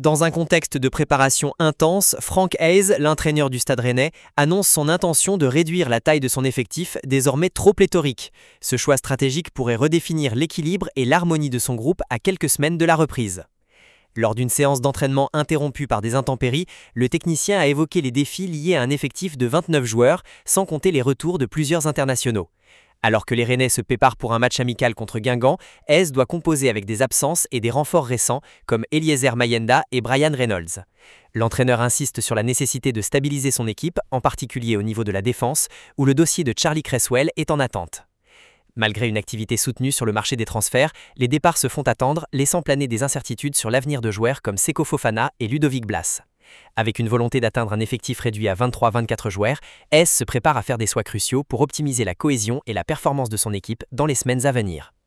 Dans un contexte de préparation intense, Frank Hayes, l'entraîneur du Stade Rennais, annonce son intention de réduire la taille de son effectif, désormais trop pléthorique. Ce choix stratégique pourrait redéfinir l'équilibre et l'harmonie de son groupe à quelques semaines de la reprise. Lors d'une séance d'entraînement interrompue par des intempéries, le technicien a évoqué les défis liés à un effectif de 29 joueurs, sans compter les retours de plusieurs internationaux. Alors que les Rennais se préparent pour un match amical contre Guingamp, Hayes doit composer avec des absences et des renforts récents comme Eliezer Mayenda et Brian Reynolds. L'entraîneur insiste sur la nécessité de stabiliser son équipe, en particulier au niveau de la défense, où le dossier de Charlie Cresswell est en attente. Malgré une activité soutenue sur le marché des transferts, les départs se font attendre, laissant planer des incertitudes sur l'avenir de joueurs comme Seko Fofana et Ludovic Blas. Avec une volonté d'atteindre un effectif réduit à 23-24 joueurs, Hayes se prépare à faire des choix cruciaux pour optimiser la cohésion et la performance de son équipe dans les semaines à venir.